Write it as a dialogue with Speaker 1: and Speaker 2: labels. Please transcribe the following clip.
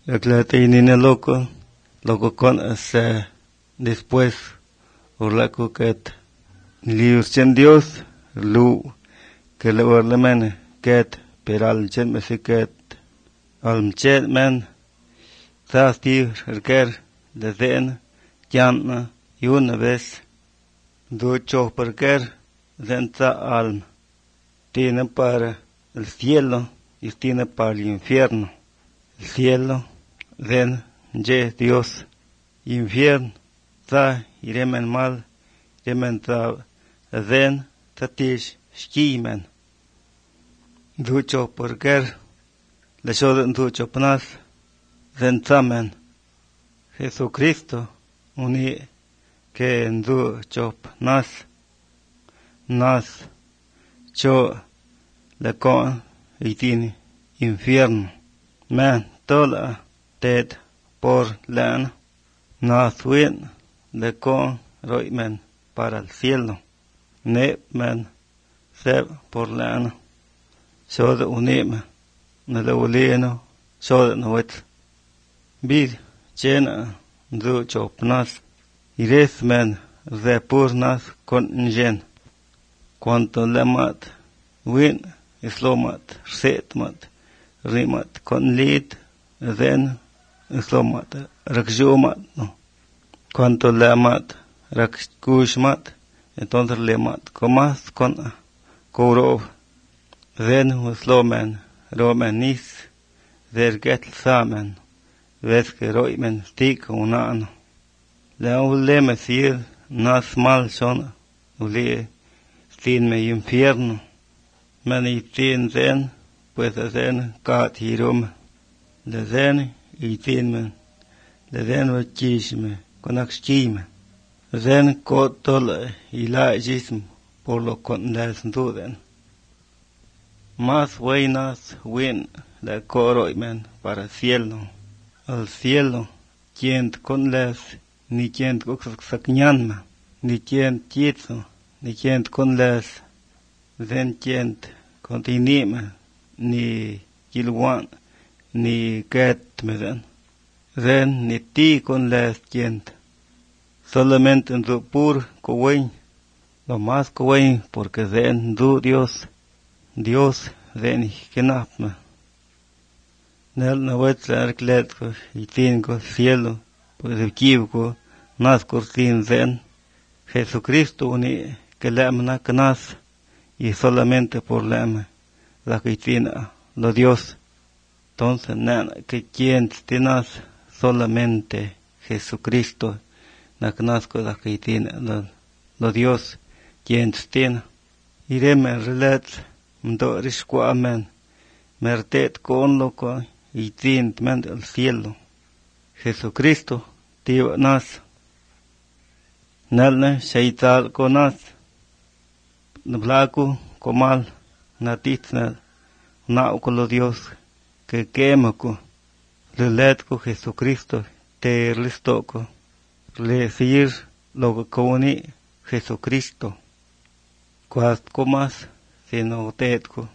Speaker 1: Aclatinine loco con se después, urlaco ket, lius chen Dios, lu, que le orlemene, ket, peral chen mesiket, alm chen men, thasti, erker, de den, jan, y una vez, ducho perker, denta alm, tiene para el cielo y tiene para el infierno. El cielo, den, ye Dios, infierno, ta, iremen mal, iremen ta, den, tatish, shkimen. Ducho perker, le shoden ducho pnas, den tamen. Jesucristo, uni, que en ducho pnas, nas, cho, le con, itini, infierno. Men, tola, ted, por lan, naswin, le con, roimen, para el cielo. Ne, men, seb, por lan, soda unim, ne le ulino, soda nuet. Bid, chena, du chopnas, ires men, de purnas, con njen. Quanto lemat, win, islomat, setmat, rimat con lid, then islomat, rakjumat, no. Cuanto lemat, rakkushmat, entonces lemat, comas con kourov, then islomen, romanis, der get samen, ves que roimen stik unano. Leon leme sir, nas mal son, uli, stin me infierno, mani stin then, pues den kat hirum, le den itinmen, le den vachisme, conakchime, den kotol ilagism, por lo con les duden. Más buenas win, le coroimen para cielo, al cielo, quien con les, ni quien coxañanma, ni quien tietzo, ni quien con les, den quien continime, ni kilwan, ni ket meden, den ni ti con la esquienta. Solamente en tu pur cowen, lo más cowen, porque den du Dios, Dios den kenapma. Nel na wetla erkletko, y tinko cielo, pues el kibko, nas cortin den, Jesucristo uni, que lemna canas, y solamente por lema, la que tiene lo Dios. Entonces, que quien tienes solamente Jesucristo, la que nazco la que tiene lo Dios, quien tiene. Ireme relet, mdorish amen, mertet con loco, y tiene el cielo. Jesucristo, tío nas. Nelne, shaital con nas. Nablaku, comal, natitnel. Nauco lo Dios, que quemaco, le letco Jesucristo, te listoco, le decir lo que comuni Jesucristo, cuas comas, sino tetco,